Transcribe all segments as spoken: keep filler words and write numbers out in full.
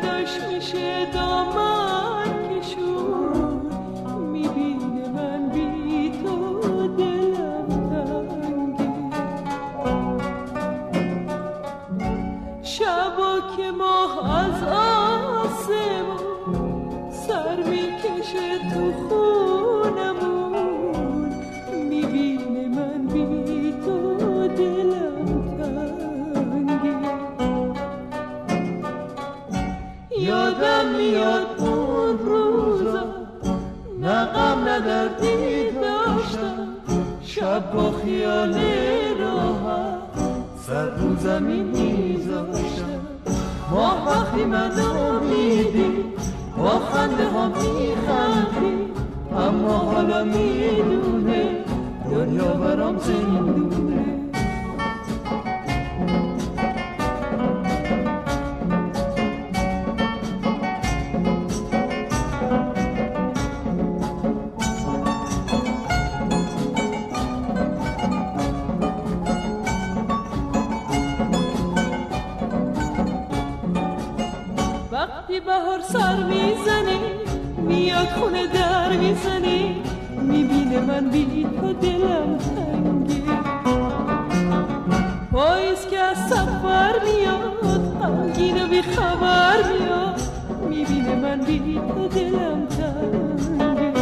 پیداش میشه دامن کشون، میبینه من بی تو دلم تنگه. شبا که ماه از آسمون سر میکشه تو خونمون، میبینه من بی تو دلم تنگه. یادم میاد اون روزا نه غم نه دردی داشتم، شب با خیال راحت سر رو زمین میذاشتم. ماه وقتی منو میدی با خنده ها میخندی، اما حالا میدونه دنیا برام زندونه. وقتی بهار سر میزنی میاد خونه در میزنی، میبینه من بی تو دلم تنگه. پاییز که از سفر میاد غمگین و بی خبر میاد، میبینه من بی تو دلم تنگه.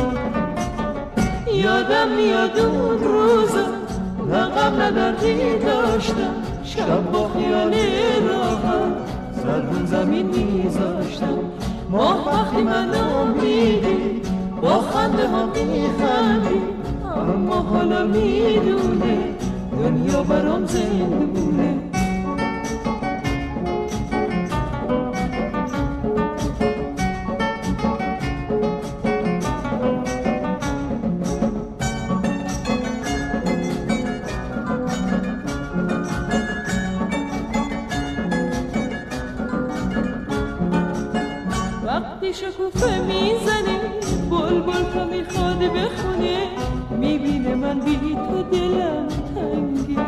یادم میاد اون روزا نه غم نه دردی داشتم، شب با خیال راحت سر رو زمین میذاشتم. ماه وقتی منو میدی با خنده ها میخندی، اما حالا میدونه دنیا برام زندونه. وقتی شکوفه میزنی بلبل تا میخواد بخونه، میبینه من بی تو دلم تنگه.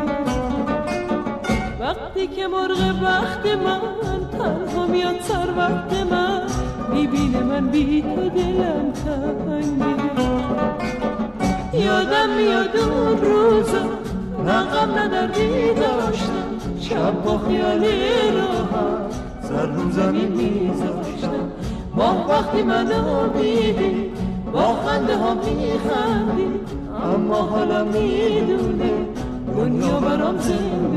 وقتی که مرغ بخت من تنها میاد سر وقت من، میبینه من بی تو دلم تنگه. یادم میاد اون روزا نه غم نه دردی داشتم، شب با خیال راحت سر رو زمین میذاشتم. ماه وقتی منو میدی با خنده ها میخندی، اما حالا میدونه دنیا برام زندگی.